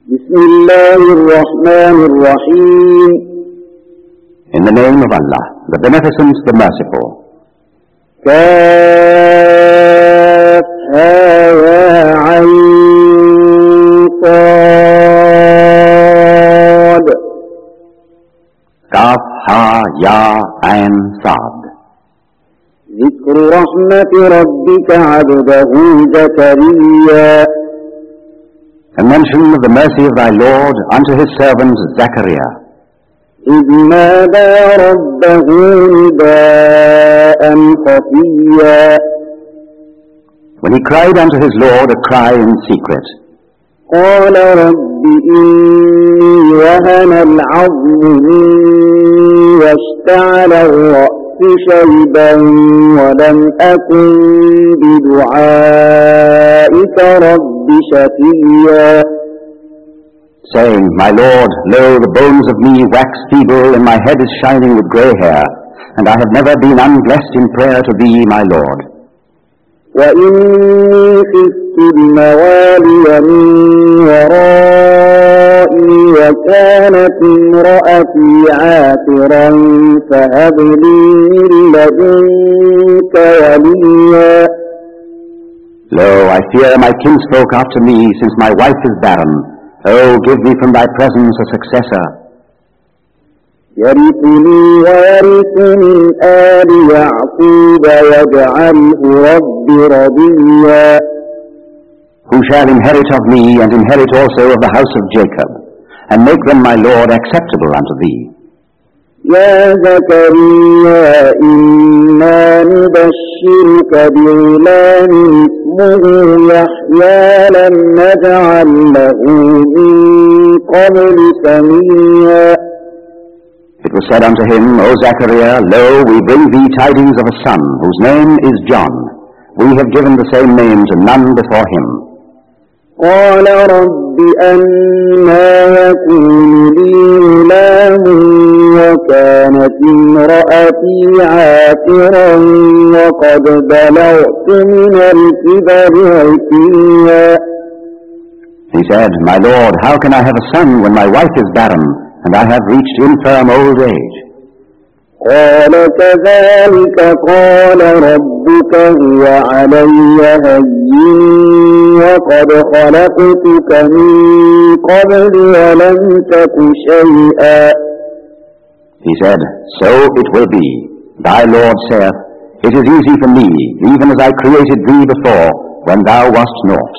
بسم الله الرحمن الرحيم. In the name of Allah, the Beneficent, the Merciful. كافها يا عين صاد. Kaf, Ha, Ya, Ain, Sad. ذكر رحمة ربك عبده زكريا. A mention of the mercy of thy Lord unto his servant Zechariah, إذ نادى ربه نداء خفيا. when he cried unto his Lord a cry in secret. قال رب إني وهن العظم مني واشتعل الرأس شيبا ولم أكن بدعائك رب شقيا. Saying, My Lord, lo, the bones of me wax feeble, and my head is shining with grey hair, and I have never been unblessed in prayer to thee, my Lord. وإني خفت الموالي من ورائي وكانت امرأتي عاقرا فهب لي من لدنك وليا. Lo, I fear my kinsfolk after me, since my wife is barren. Oh, give me from thy presence a successor, يرثني ويرث من آل يعقوب واجعله رب رضيا. who shall inherit of me, and inherit also of the house of Jacob, and make them, my Lord, acceptable unto thee. يا زكريا إنا نبشرك بغلام اسمه يحيى لم نجعل له من قبل سميا. It was said unto him, O Zechariah, lo, we bring thee tidings of a son, whose name is John. We have given the same name to none before him. قال رب أنى يكون لي غلام وكانت امرأتي عاقرا وقد بلغت من الكبر عتيا. He said, My Lord, how can I have a son when my wife is barren, and I have reached infirm old age? قال كذلك قال ربك هو علي هين وقد خلقتك من قبل ولم تك شيئا. He said, So it will be. Thy Lord saith, It is easy for me, even as I created thee before, when thou wast naught.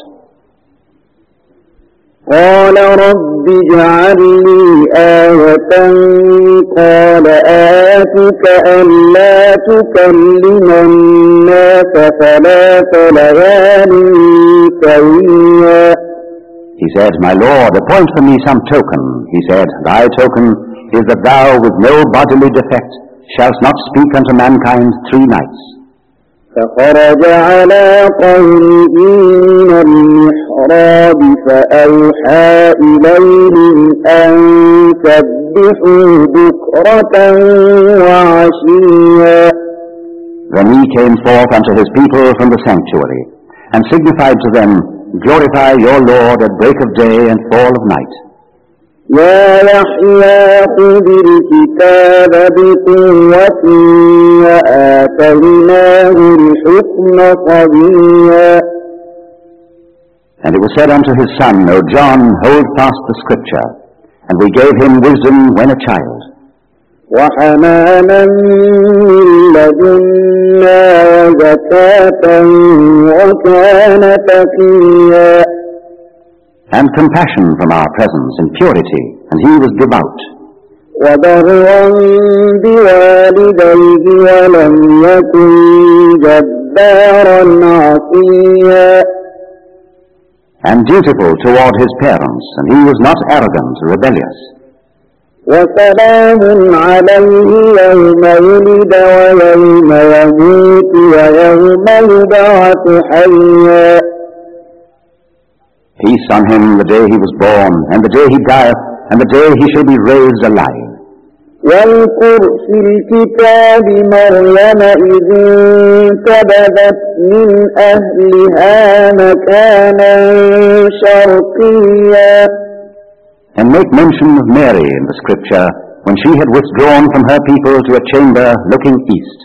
قال رب اجعل لي آية قال آيتك ألا تكلم الناس 3 ليال سويا. He said, My Lord, appoint for me some token. He said, Thy token is that thou with no bodily defect shalt not speak unto mankind 3 nights. فخرج على قومه من المحراب فأوحى إليهم أن سبحوا بكرة وعشيا. Then he came forth unto his people from the sanctuary, and signified to them, Glorify your Lord at break of day and fall of night. يا يحيى خذ الكتاب بقوة وآتيناه الحكم صبيا. And it was said unto his son, O John, hold fast the scripture, and we gave him wisdom when a child. وحنانا من لدنا وزكاة وكان تقيا. And compassion from our presence and purity, and he was devout. وبرا بوالديه ولم يكن جبارا عصيا. And dutiful toward his parents, and he was not arrogant, rebellious. وسلام عليه يوم ولد ويوم يموت ويوم يبعث حيا. Peace on him the day he was born, and the day he dieth, and the day he shall be raised alive. واذكر في الكتاب مريم إذ انتبذت من أهلها مكانا شرقيا. and make mention of Mary in the scripture when she had withdrawn from her people to a chamber looking east.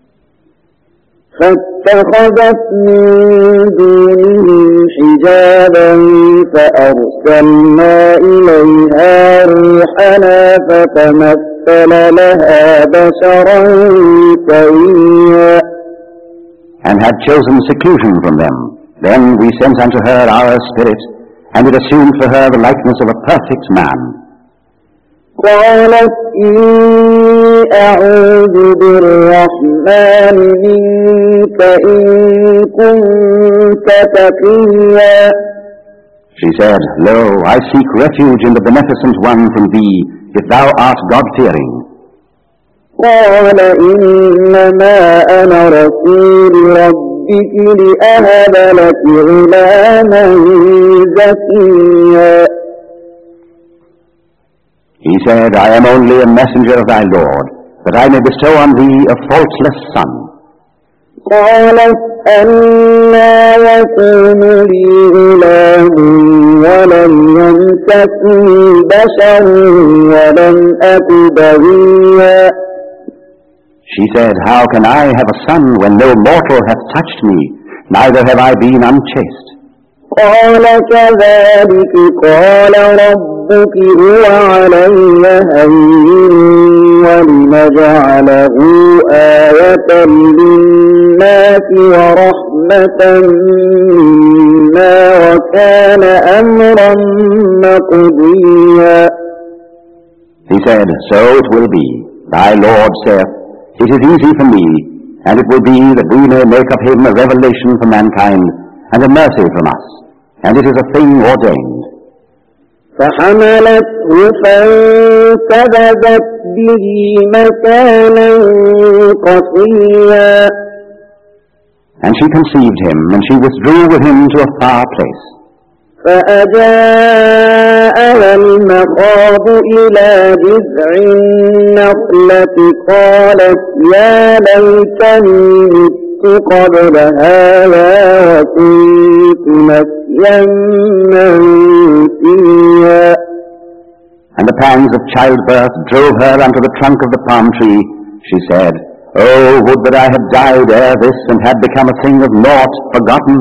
فاتخذت من دونهم حجابا فأرسلنا إليها روحنا فتمثل لها بشرا سويا. And had chosen seclusion from them. Then we sent unto her our spirit, and it assumed for her the likeness of a perfect man. قالت إني أعوذ بالرحمن منك إن كنت تقيا. She said, Lo, I seek refuge in the Beneficent One from thee, if thou art God-fearing. قال إنما أنا رسول ربك لأهب لك غلاما زكيا. He said, I am only a messenger of thy Lord, that I may bestow on thee a faultless son. قالت أنى يكون لي غلام ولم يمسسني بشر ولم أك بغيا. She said, How can I have a son when no mortal hath touched me, neither have I been unchaste? قال كذلك قال ربك هو علي هين ولنجعله آية للناس ورحمة منا وكان أمرا مقضيا. He said, So it will be. Thy Lord saith, It is easy for me, and it will be that we may make of him a revelation for mankind, and a mercy from us, and it is a thing ordained. فحملته فانتبذت به مكانا قصيا. And she conceived him, and she withdrew with him to a far place. فأجاءها المخاض إلى جذع النخلة قالت يا ليتني مت قبل هذا وكنت نسيا منسيا. And the pangs of childbirth drove her unto the trunk of the palm tree. She said, Oh, would that I had died ere this, and had become a thing of naught, forgotten.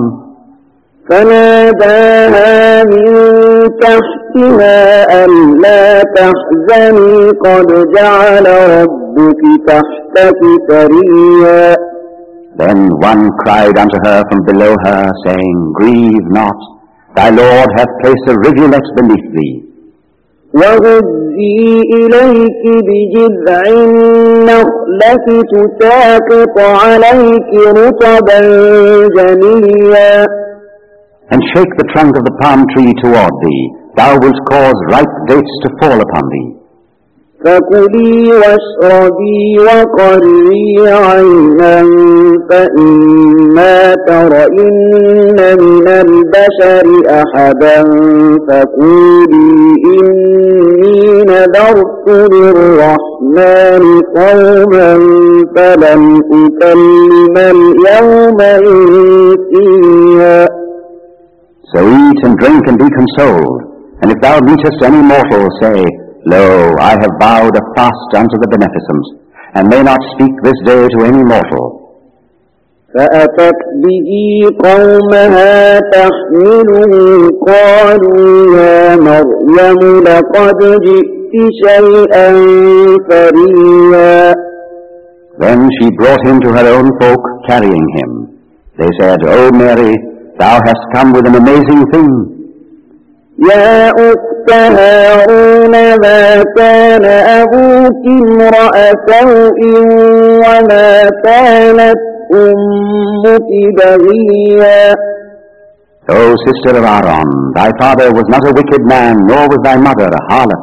فناداها من تحتها ألا تحزني قد جعل ربك تحتك سريا. Then one cried unto her from below her, saying, Grieve not, thy Lord hath placed a rivulet beneath thee. وهزي إليك بجذع النخلة تساقط عليك رطبا جنيا. And shake the trunk of the palm tree toward thee, thou wilt cause ripe dates to fall upon thee. فكلي واشربي وقري عينا فإما ترين من البشر أحدا فقولي إني نذرت للرحمن صوما فلن أكلم اليوم إنسيا. So eat and drink and be consoled, and if thou meetest any mortal, say, Lo, I have vowed a fast unto the Beneficent, and may not speak this day to any mortal. فأتت به قومها تحمله قالوا يا مريم لقد جئت شيئا فريا. Then she brought him to her own folk, carrying him. They said, O Mary, thou hast come with an amazing thing. يا أخت هارون ما كان أبوك امرأ سوء وما كانت أمك بغيا. O sister of Aaron, thy father was not a wicked man, nor was thy mother a harlot.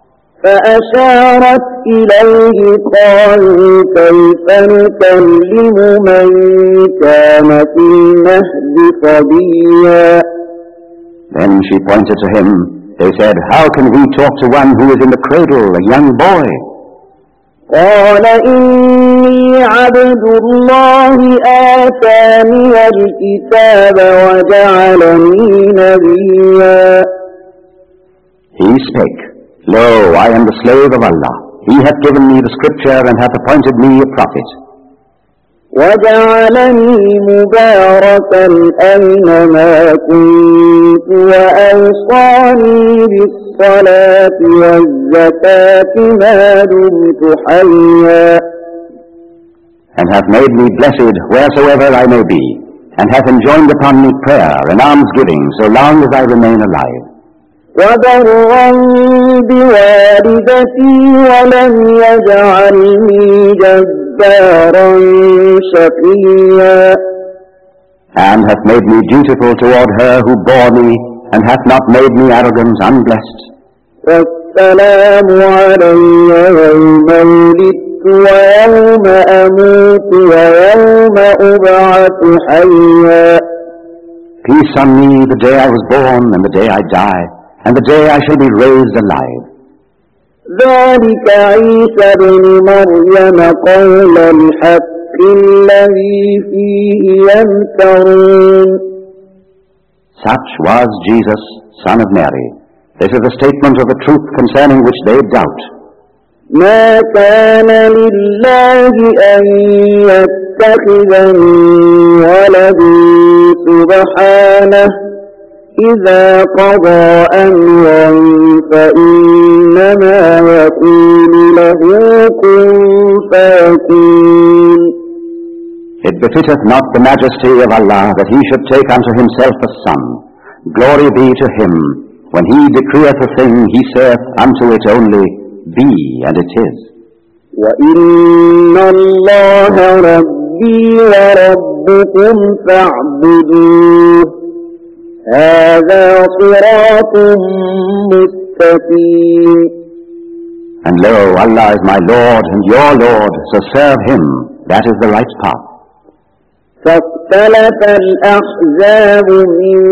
فأشارت إليه قالوا كيف نكلم من كان في المهد صبيا. Then she pointed to him. They said, How can we talk to one who is in the cradle, a young boy? قال إني عبد الله آتاني الكتاب وجعلني نبيا. He spake, Lo, I am the slave of Allah. He hath given me the scripture and hath appointed me a prophet. وجعلني مباركا أينما كنت وأوصاني بالصلاة والزكاة ما دمت حيا. And hath made me blessed wheresoever I may be, and hath enjoined upon me prayer and almsgiving so long as I remain alive. وبرا بوالدتي ولم يجعلني جبارا شقيا. And hath made me dutiful toward her who bore me, and hath not made me arrogant, unblessed. والسلام علي يوم ولدت ويوم أموت ويوم أبعث حيا. Peace on me the day I was born and the day I die, and the day I shall be raised alive. ذلك عيسى ابن مريم قول الحق الذي فيه يمترون. Such was Jesus, son of Mary. This is the statement of the truth concerning which they doubt. ما كان لله أن يتخذ من ولد سبحانه إذا قضى أمرا فإنما يقول له كن فيكون. It befitteth not the majesty of Allah that he should take unto himself a son. Glory be to him. When he decreeth a thing, he saith unto it only, Be, and it is. وَإِنَّ اللَّهَ رَبِّي وَرَبُّكُمْ فَاعْبُدُوهُ هَذَا صِرَاطٌ مُسْتَقِيمٌ. And lo, Allah is my Lord and your Lord, so serve him. That is the right path. فاختلف الأحزاب من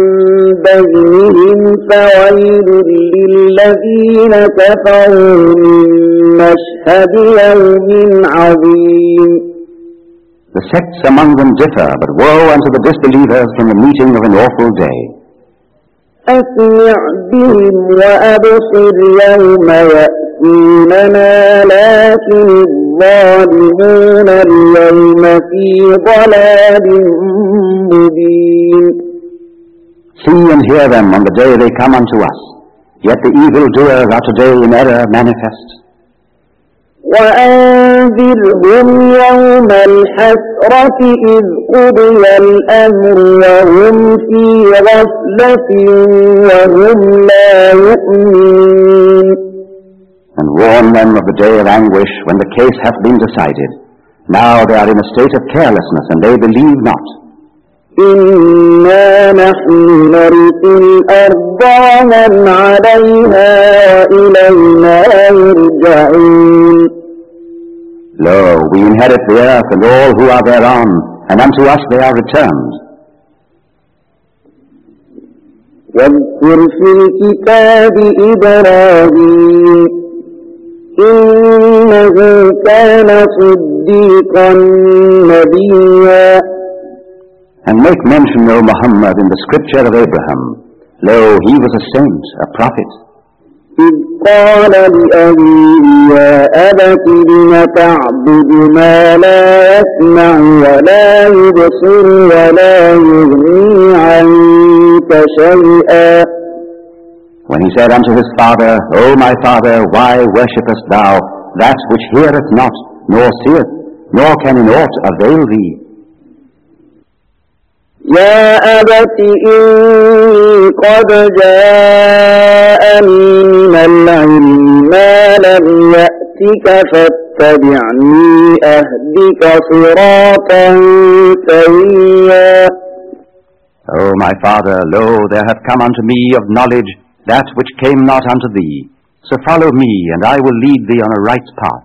بينهم فويل للذين كفروا من مشهد يوم عظيم. The sects among them differ, but woe unto the disbelievers from the meeting of an awful day. أسمع بهم وأبصر يوم يأتوننا لكن الظالمون اليوم في ضلال مبين. See and hear them on the day they come unto us, yet the evildoers are today in error manifest. وأنذرهم يوم الحسرة إذ قضي الأمر وهم في غفلة وهم لا يؤمنون. And warn them of the day of anguish when the case hath been decided. Now they are in a state of carelessness and they believe not. إنا نحن نرث الأرض ومن عليها وإلينا يرجعون. Lo, we inherit the earth and all who are thereon, and unto us they are returned. واذكر في الكتاب إبراهيم إنه كان صديقا نبيا. And make mention, O Muhammad, in the scripture of Abraham. Lo, he was a saint, a prophet. إذ قال لأبيه يا أبت لم تعبد ما لا يسمع ولا يبصر ولا يغني عنك شيئا. When he said unto his father, O my father, why worshippest thou that which heareth not, nor seeth, nor can in aught avail thee? يا أبت إني قد جاءني من العلم ما لم يأتك فاتبعني أهدك صراطا سويا. O my father, lo, there hath come unto me of knowledge that which came not unto thee. So follow me, and I will lead thee on a right path.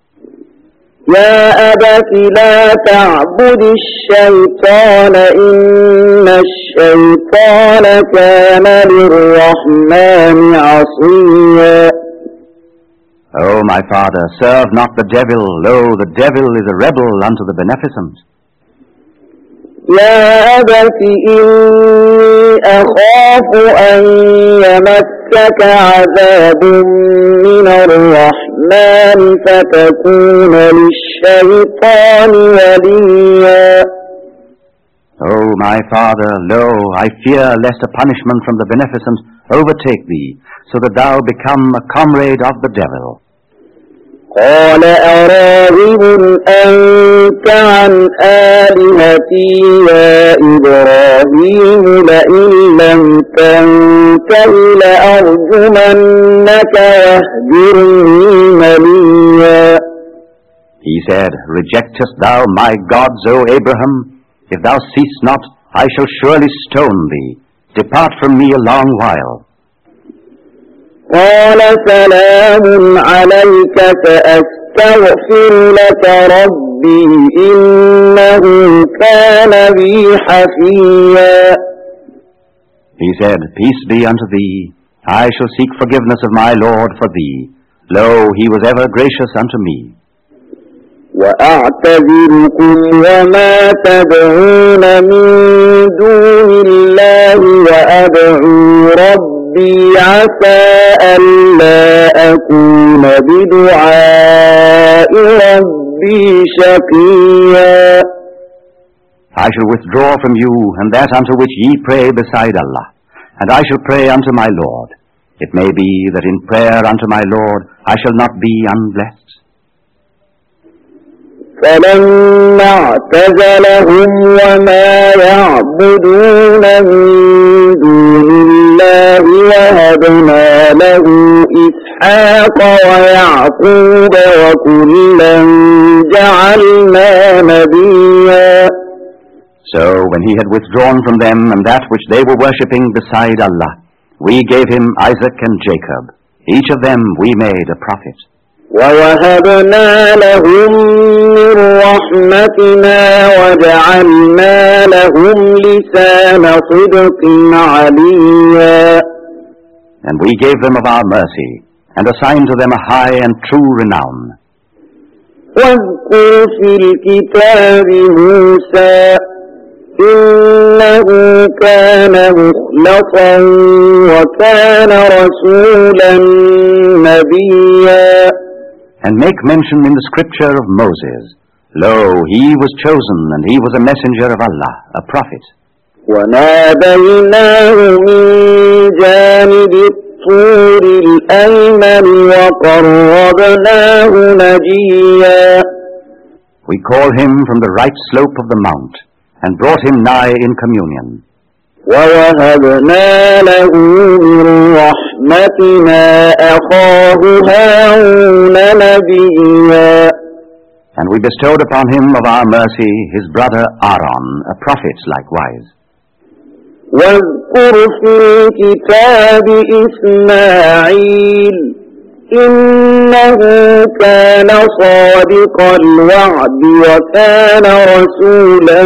يا أبت لا تعبد الشيطان إن الشيطان كان للرحمن عصيا. O my father, serve not the devil. Lo, the devil is a rebel unto the beneficent. يا أبت إني أخاف أن يمسك عذاب من الرحمن فتكون للشيطان وليا. O my father, lo, I fear lest a punishment from the Beneficent overtake thee, so that thou become a comrade of the devil. قال أراغب أنت عن آلهتي يا إبراهيم لئن لم تنته لأرجمنك واهجرني مليا. He said, Rejectest thou my gods, O Abraham? If thou cease not, I shall surely stone thee. Depart from me a long while. قال سلام عليك سأستغفر لك ربي إنه كان بي حفيا. He said, Peace be unto thee. I shall seek forgiveness of my Lord for thee. Lo, he was ever gracious unto me. وأعتذركم وما تدعون من دون الله وأدعو ربي عسى ألا أكون بدعاء ربي شقيا. I shall withdraw from you, and that unto which ye pray beside Allah, and I shall pray unto my Lord. It may be that in prayer unto my Lord I shall not be unblessed. فلما اعتزلهم وما يعبدون من دون الله وهبنا له إسحاق ويعقوب وكلا جعلنا نبيا. So when he had withdrawn from them and that which they were worshipping beside Allah, we gave him Isaac and Jacob. Each of them we made a prophet. ووهبنا لهم من رحمتنا وجعلنا لهم لسان صدق عليا. And we gave them of our mercy and assigned to them a high and true renown. واذكر في الكتاب موسى إنه كان مخلصا وكان رسولا نبيا. And make mention in the scripture of Moses. Lo, he was chosen, and he was a messenger of Allah, a prophet. وناديناه من جانب الطور الأيمن وقربناه نجيا. We call him from the right slope of the mount, and brought him nigh in communion. ووهبنا له من رحمتنا أخاه هارون نبيا. And we bestowed upon him of our mercy his brother Aaron, a prophet likewise. واذكر في الكتاب إسماعيل إنه كان صادق الوعد وكان رسولا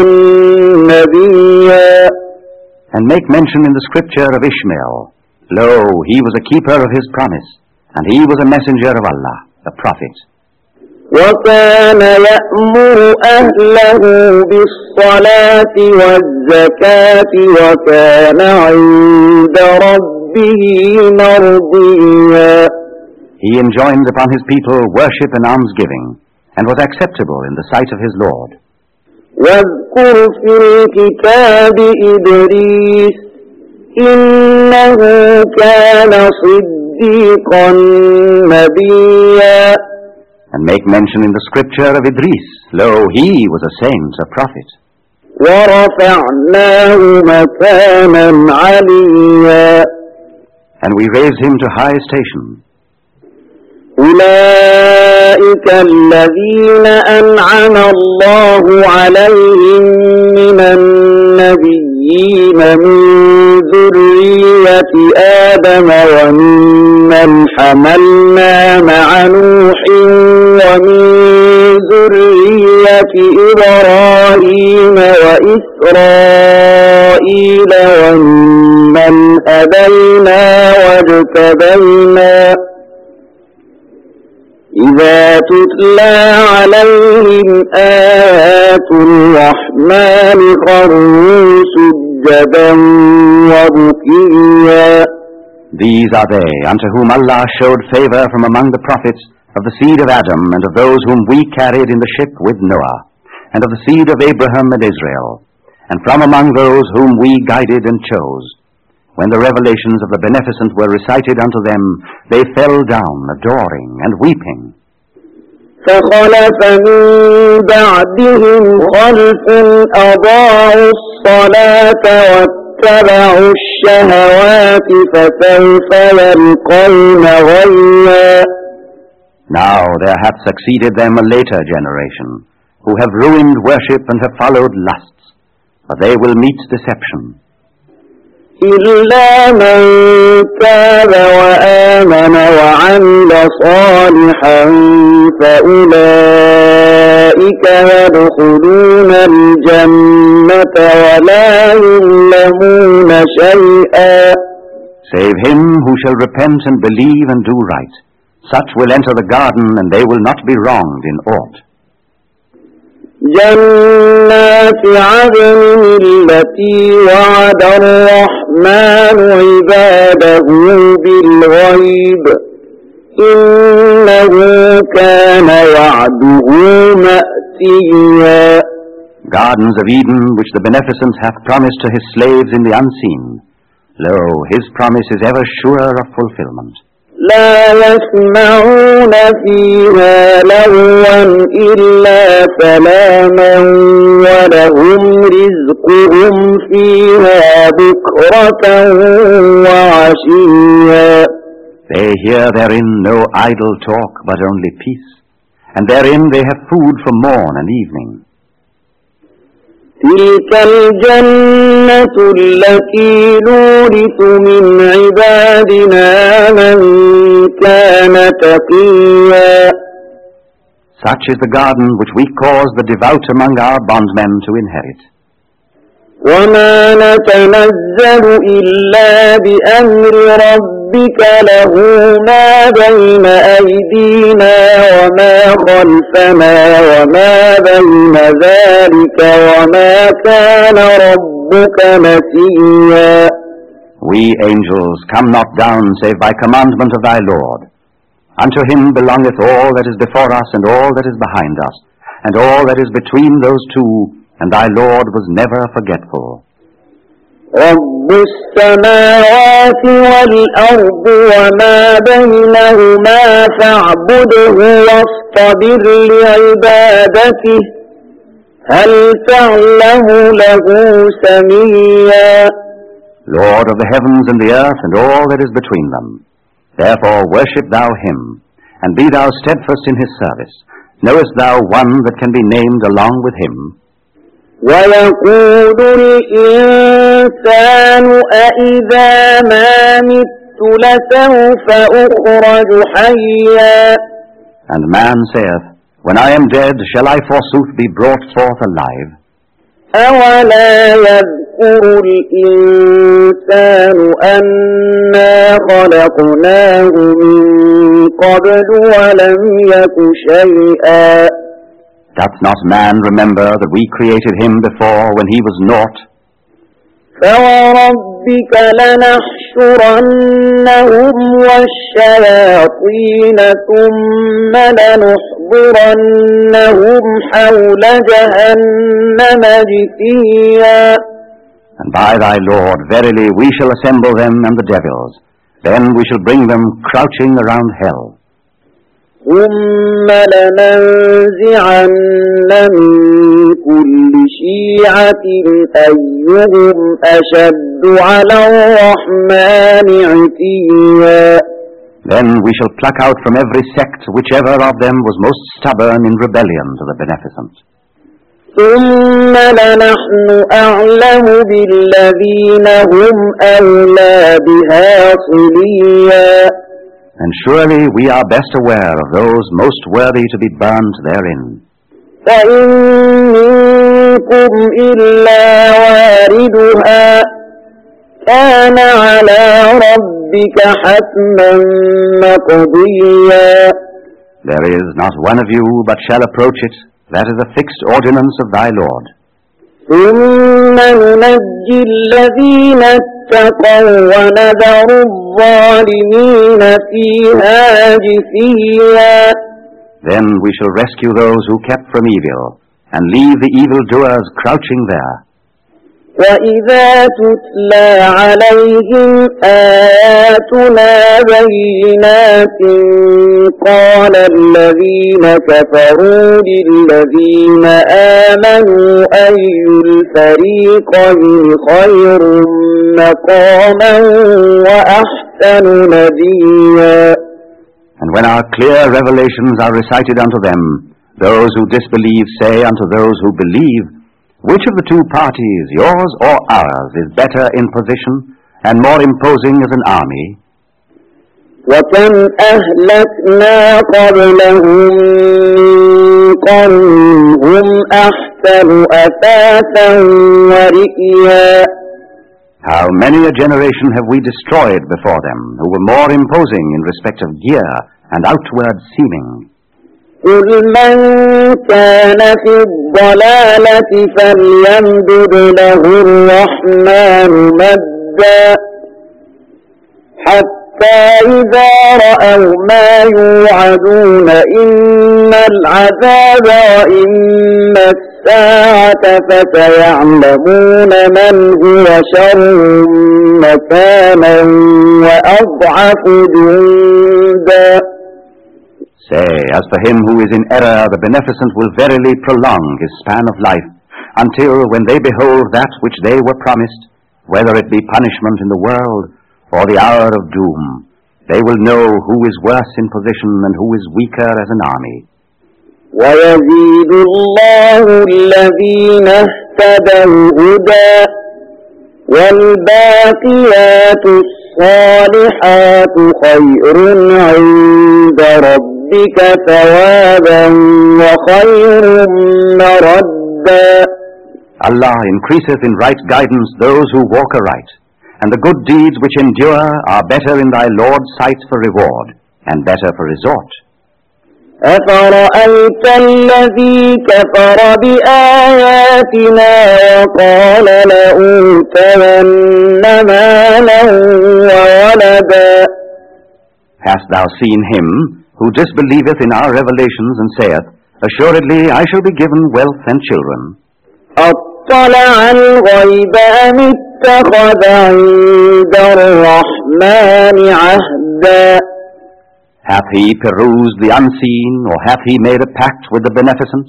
نبيا. And make mention in the scripture of Ishmael. Lo, he was a keeper of his promise, and he was a messenger of Allah, a prophet. وكان يأمر أهله بالصلاة والزكاة وكان عند ربه مرضيا. He enjoined upon his people worship and almsgiving, and was acceptable in the sight of his Lord. واذكر في الكتاب إدريس إنه كان صديقا نبيا. And make mention in the scripture of Idris. Lo, he was a saint, a prophet. ورفعناه مكانا عليا. And we raised him to high station. أولئك الذين أنعم الله عليهم من النبيين من ذرية آدم وممن حملنا مع نوح ومن ذرية إبراهيم وإسرائيل وممن هدينا واجتبينا إذا تتلى عليهم آيات الرحمن خروا سجدا وبكيا. These are they unto whom Allah showed favor from among the prophets of the seed of Adam and of those whom we carried in the ship with Noah, and of the seed of Abraham and Israel, and from among those whom we guided and chose. When the revelations of the Beneficent were recited unto them, they fell down, adoring and weeping. فخلف من بعدهم خلف أضاعوا الصلاة واتبعوا الشهوات فسوف يلقون غيا. Now there hath succeeded them a later generation, who have ruined worship and have followed lusts, but they will meet deception. إلا من تاب وآمن وعمل صالحا فأولئك يدخلون الجنة ولا يظلمون شيئا. Save him who shall repent and believe and do right. Such will enter the garden, and they will not be wronged in aught. جنات عدن التي وعد الرحمن عباده بالغيب إنه كان وعده مأتيا. Gardens of Eden, which the Beneficent hath promised to his slaves in the unseen. Lo, his promise is ever sure of fulfillment. لا يسمعون فيها لغوا إلا سلاما ولهم رزقهم فيها بكرة وعشيا. They hear therein no idle talk, but only peace, and therein they have food for morn and evening. تلك الجنة التي نورث من عبادنا من كان تقيا. Such is the garden which we cause the devout among our bondmen to inherit. وما نتنزل إلا بأمر ربك له ما بين أيدينا وما خلفنا وما بين ذلك وما كان ربك نسيا. We angels come not down save by commandment of thy Lord. Unto him belongeth all that is before us and all that is behind us, and all that is between those two, and thy Lord was never forgetful. رب السماوات والأرض وما بينهما فاعبده واصطبر لعبادته هل تعلم له سميا. Lord of the heavens and the earth and all that is between them, therefore worship thou him, and be thou steadfast in his service. Knowest thou one that can be named along with him? ويقول الإنسان أإذا ما مت لسوف أخرج حيا. And man saith, when I am dead, shall I forsooth be brought forth alive? أولا يذكر الإنسان أنا خلقناه من قبل ولم يك شيئا. Doth not man remember that we created him before when he was naught? فوربك لنحشرنهم والشياطين ثم لنحضرنهم حول جهنم جثيا. And by thy Lord, verily we shall assemble them and the devils. Then we shall bring them crouching around hell. ثم لننزعن من كل شيعة أيهم أشد على الرحمن عتيا. Then we shall pluck out from every sect whichever of them was most stubborn in rebellion to the Beneficent. ثم لنحن أعلم بالذين هم أولى بها صليا. And surely we are best aware of those most worthy to be burnt therein. وإن منكم إلا واردها كان على ربك حتما مقضيا. There is not one of you but shall approach it. That is a fixed ordinance of thy Lord. ثم ننجي الذين اتقوا ونذر الظالمين فيها جثيا. Then we shall rescue those who kept from evil, and leave the evildoers crouching there. وإذا تتلى عليهم آياتنا بينات قال الذين كفروا للذين آمنوا أي الفريقين خير مقاما وأحسن نديا. And when our clear revelations are recited unto them, those who disbelieve say unto those who believe, which of the two parties, yours or ours, is better in position and more imposing as an army? وَكَمْ أَهْلَكْنَا قَبْلَهُمْ مِنْ قَرْنٍ هُمْ أَحْسَنُ أَثَاثًا وَرِئْيًا. How many a generation have we destroyed before them, who were more imposing in respect of gear and outward seeming? قُلْ مَنْ كَانَ فِي الضَّلَالَةِ فَلْيَمْدُدْ لَهُ الرَّحْمَنُ مَدًّا حَتَّى إِذَا رَأَوْا مَا يُوعَدُونَ إِمَّا الْعَذَابَ وَإِمَّا السَّاعَةَ فَسَيَعْلَمُونَ مَنْ هُوَ شَرٌّ مَكَانًا وَأَضْعَفُ جُندًا. Say, as for him who is in error, the Beneficent will verily prolong his span of life, until when they behold that which they were promised, whether it be punishment in the world or the hour of doom, they will know who is worse in position and who is weaker as an army. وَيَزِيدُ اللَّهُ الَّذِينَ اهْتَدَوْا هُدًى وَالْبَاقِيَاتُ الصَّالِحَاتُ خَيْرٌ عِندَ رَبِّكَ ثَوَابًا وَخَيْرٌ مَرَدًّا. Allah increaseth in right guidance those who walk aright, and the good deeds which endure are better in thy Lord's sight for reward, and better for resort. أَفَرَأَيْتَ الَّذِي كَفَرَ بِآيَاتِنَا وَقَالَ لَأُوتَيَنَّ مَالًا وَوَلَدًا. Hast thou seen him who disbelieveth in our revelations and saith, assuredly I shall be given wealth and children? أَطَّلَعَ الْغَيْبَ أَمِ اتَّخَذَ عِندَ الرَّحْمَنِ عَهْدًا. Hath he perused the unseen, or hath he made a pact with the Beneficent?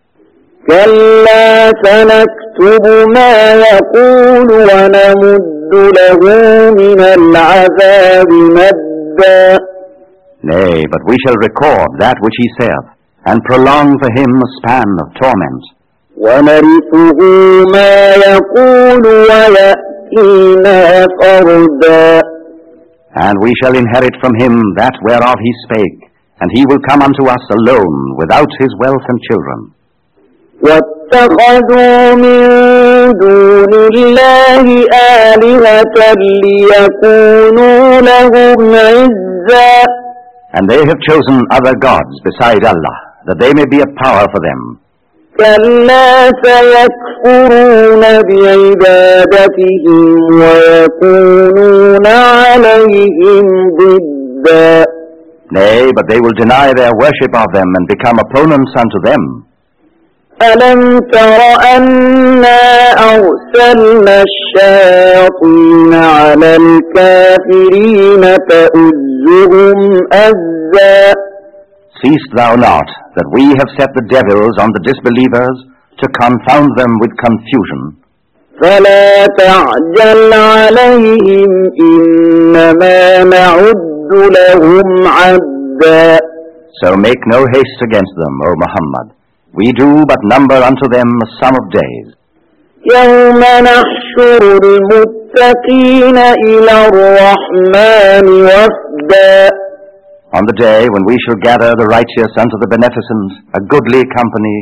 كَلَّا سَنَكْتُبُ مَا يَقُولُ وَنَمُدُّ لَهُ مِنَ الْعَذَابِ مَدًّا. Nay, but we shall record that which he saith, and prolong for him a span of torment. وَنَرِثُهُ مَا يَقُولُ وَيَأْتِينَا فَرْدًا. And we shall inherit from him that whereof he spake, and he will come unto us alone, without his wealth and children. وَاتَّخَذُوا مِن دُونِ اللَّهِ آلِهَةً لِيَكُونُوا لَهُمْ عِزًّا. And they have chosen other gods beside Allah, that they may be a power for them. كَلَّا سَيَكْفُرُونَ بِعِبَادَتِهِمْ وَيَكُونُونَ عَلَيْهِمْ ضِدًّا. Nay, but they will deny their worship of them and become opponents unto them. أَلَمْ تَرَ أَنَّا أَرْسَلْنَا الشَّيَاطِينَ عَلَى الْكَافِرِينَ تَؤُزُّهُمْ أَزًّا. Seest thou not that we have set the devils on the disbelievers to confound them with confusion? فَلَا تَعْجَلْ عَلَيْهِمْ إِنَّمَا نَعُدُّ لَهُمْ عَدًّا. So make no haste against them, O Muhammad. We do but number unto them a sum of days. يَوْمَ نَحْشُرُ الْمُتَّقِينَ إِلَى الرَّحْمَنِ وَفْدًا. On the day when we shall gather the righteous unto the Beneficent, a goodly company,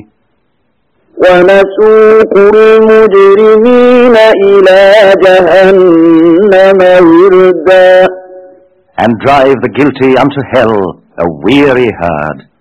وَنَسُوقُ الْمُجْرِمِينَ إِلَى جَهَنَّمَ وِرْدًا. and drive the guilty unto hell, a weary herd.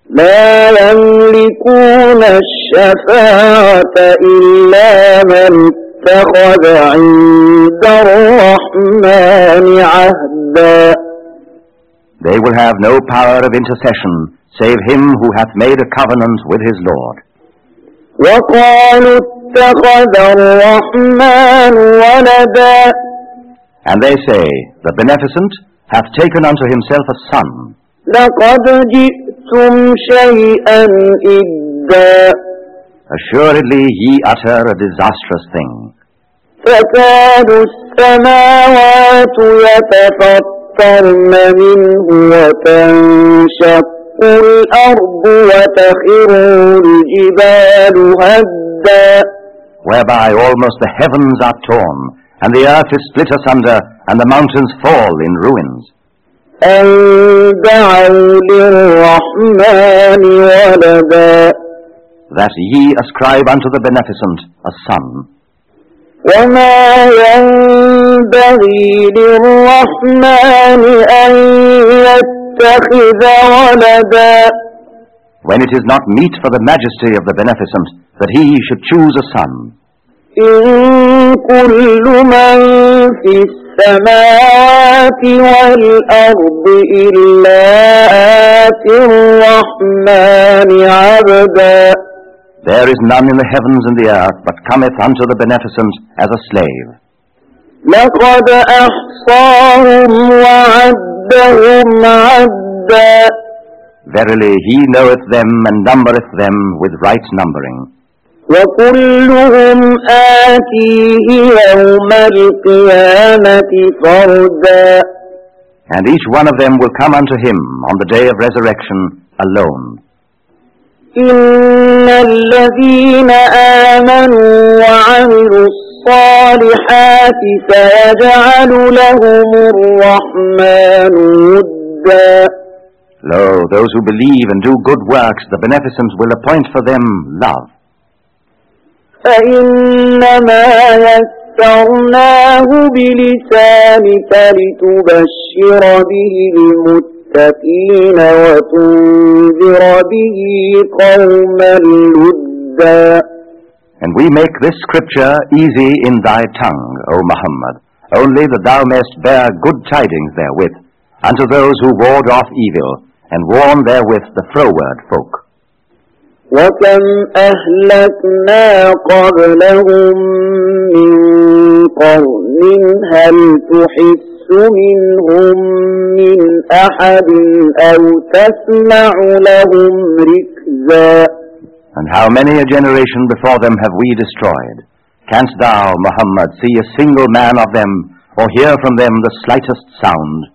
لا يملكون الشفاعة إلا من اتخذ عند الرحمن عهدا. They will have no power of intercession save him who hath made a covenant with his Lord. وقالوا اتخذ الرحمن ولدا. And they say, the Beneficent hath taken unto himself a son. لقد جئتم شيئا إدا. Assuredly ye utter a disastrous thing. تكاد السماوات يتفطرن منه وتنشق الأرض وتخر الجبال هدا. Whereby almost the heavens are torn, and the earth is split asunder, and the mountains fall in ruins. أن دعوا للرحمن ولدا. That ye ascribe unto the Beneficent a son. وما ينبغي للرحمن أن يتخذ ولدا. When it is not meet for the majesty of the Beneficent that he should choose a son. إن كل من في السماوات والأرض إلا آتي الرحمن عبدا. There is none in the heavens and the earth but cometh unto the Beneficent as a slave. لقد أحصاهم وعدهم عدا. Verily he knoweth them and numbereth them with right numbering. وكلهم آتيه يوم القيامة فردا. And each one of them will come unto him on the day of resurrection alone. إن الذين آمنوا وعملوا الصالحات سيجعل لهم الرحمن ودا. Lo, those who believe and do good works, the Beneficent will appoint for them love. فإنما يسرناه بلسانك لتبشر به المتقين وتنذر به قوما لدا. And we make this scripture easy in thy tongue, O Muhammad, only that thou mayst bear good tidings therewith unto those who ward off evil, and warn therewith the froward folk. وكم أهلكنا قبلهم من قرن هل تحس منهم من أحد أو تسمع لهم ركزا. And how many a generation before them have we destroyed? Canst thou, Muhammad, see a single man of them, or hear from them the slightest sound?